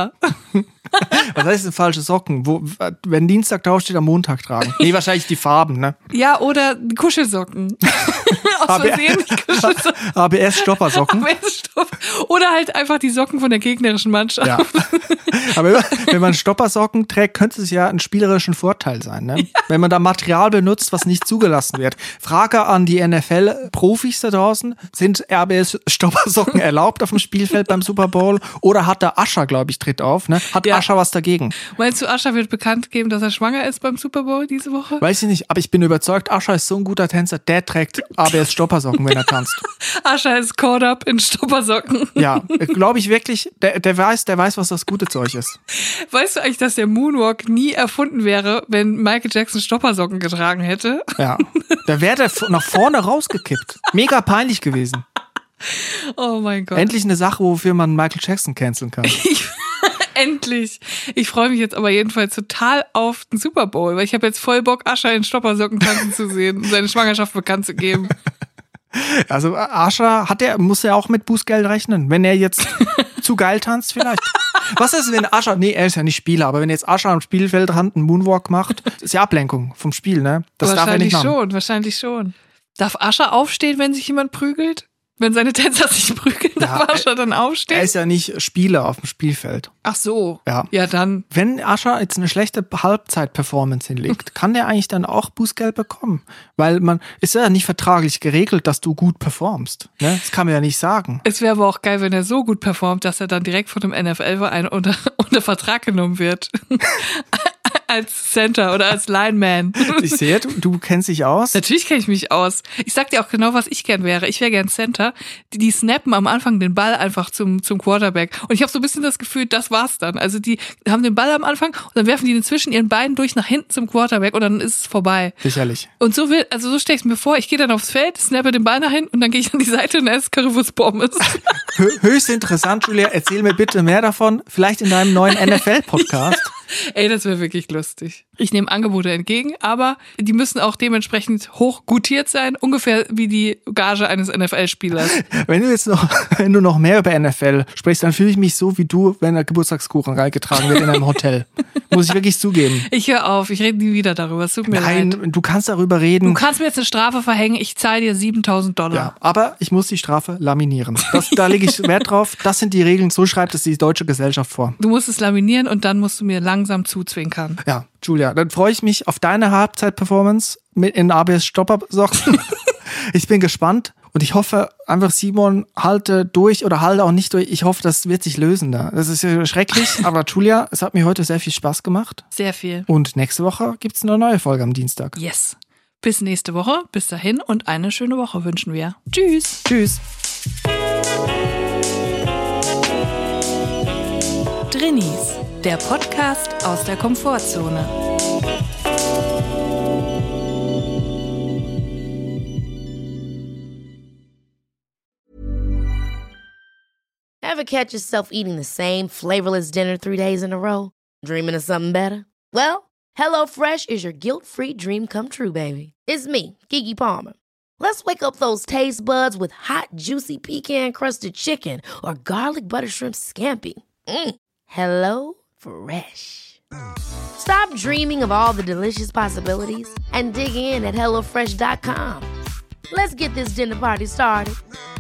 Was heißt denn falsche Socken? Wenn Dienstag draufsteht, am Montag tragen. Nee, wahrscheinlich die Farben, ne? Ja, oder Kuschelsocken. Aus Versehen die Kuschelsocken. ABS-Stoppersocken. Oder halt einfach die Socken von der gegnerischen Mannschaft. Ja. Aber wenn man Stoppersocken trägt, könnte es ja ein spielerischen Vorteil sein, ne? Ja. Wenn man da Material benutzt, was nicht zugelassen wird. Frage an die NFL-Profis da draußen. Sind RBS-Stoppersocken erlaubt auf dem Spielfeld beim Super Bowl? Oder hat der Usher, glaube ich, tritt auf, ne? Hat Usher was dagegen? Meinst du, Usher wird bekannt geben, dass er schwanger ist beim Super Bowl diese Woche? Weiß ich nicht, aber ich bin überzeugt, Usher ist so ein guter Tänzer, der trägt ABS-Stoppersocken, wenn er tanzt. Usher ist caught up in Stoppersocken. Ja, glaube ich wirklich, der weiß, was das gute Zeug ist. Weißt du eigentlich, dass der Moonwalk nie erfunden wäre, wenn Michael Jackson Stoppersocken getragen hätte? Ja, da wäre der nach vorne rausgekippt. Mega peinlich gewesen. Oh mein Gott. Endlich eine Sache, wofür man Michael Jackson canceln kann. Endlich. Ich freue mich jetzt aber jedenfalls total auf den Super Bowl, weil ich habe jetzt voll Bock, Usher in Stoppersocken tanzen zu sehen und seine Schwangerschaft bekannt zu geben. Also Usher muss ja auch mit Bußgeld rechnen, wenn er jetzt zu geil tanzt vielleicht. Was ist, wenn Usher, nee, er ist ja nicht Spieler, aber wenn jetzt Usher am Spielfeldrand einen Moonwalk macht, ist ja Ablenkung vom Spiel, ne? Das darf er nicht machen. Wahrscheinlich schon. Darf Usher aufstehen, wenn sich jemand prügelt? Wenn seine Tänzer sich prügeln, darf Usher dann aufstehen? Er ist ja nicht Spieler auf dem Spielfeld. Ach so. Ja. Ja, dann. Wenn Usher jetzt eine schlechte Halbzeit-Performance hinlegt, kann der eigentlich dann auch Bußgeld bekommen? Weil man ist ja nicht vertraglich geregelt, dass du gut performst. Ne? Das kann man ja nicht sagen. Es wäre aber auch geil, wenn er so gut performt, dass er dann direkt von dem NFL-Verein unter Vertrag genommen wird. Als Center oder als Lineman. Ich sehe, du kennst dich aus. Natürlich kenne ich mich aus. Ich sag dir auch genau, was ich gern wäre. Ich wäre gern Center. Die snappen am Anfang den Ball einfach zum Quarterback. Und ich habe so ein bisschen das Gefühl, das war's dann. Also die haben den Ball am Anfang und dann werfen die den zwischen ihren Beinen durch nach hinten zum Quarterback und dann ist es vorbei. Sicherlich. Und so stelle ich mir vor, ich gehe dann aufs Feld, snappe den Ball nach hinten und dann gehe ich an die Seite und esse Currywurst Pommes. Höchst interessant, Julia. Erzähl mir bitte mehr davon. Vielleicht in deinem neuen NFL-Podcast. Ey, das wäre wirklich lustig. Ich nehme Angebote entgegen, aber die müssen auch dementsprechend hoch gutiert sein, ungefähr wie die Gage eines NFL-Spielers. Wenn du noch mehr über NFL sprichst, dann fühle ich mich so wie du, wenn der Geburtstagskuchen reingetragen wird in einem Hotel. Muss ich wirklich zugeben. Ich höre auf, ich rede nie wieder darüber. Es tut mir leid. Nein, du kannst darüber reden. Du kannst mir jetzt eine Strafe verhängen, ich zahle dir $7.000. Ja, aber ich muss die Strafe laminieren. Da lege ich Wert drauf. Das sind die Regeln, so schreibt es die deutsche Gesellschaft vor. Du musst es laminieren und dann musst du mir langsam zuzwinkern. Ja, Julia, dann freue ich mich auf deine Halbzeit-Performance in ABS-Stoppersocken. Ich bin gespannt und ich hoffe einfach, Simon, halte durch oder halte auch nicht durch. Ich hoffe, das wird sich lösen da. Das ist ja schrecklich, aber Julia, es hat mir heute sehr viel Spaß gemacht. Sehr viel. Und nächste Woche gibt's eine neue Folge am Dienstag. Yes. Bis nächste Woche. Bis dahin und eine schöne Woche wünschen wir. Tschüss. Tschüss. Drinnies, der Podcast aus der Komfortzone. Ever catch yourself eating the same flavorless dinner 3 days in a row? Dreaming of something better? Well, HelloFresh is your guilt-free dream come true, baby. It's me, Keke Palmer. Let's wake up those taste buds with hot, juicy pecan-crusted chicken or garlic butter shrimp scampi. Hello Fresh. Stop dreaming of all the delicious possibilities and dig in at HelloFresh.com. Let's get this dinner party started.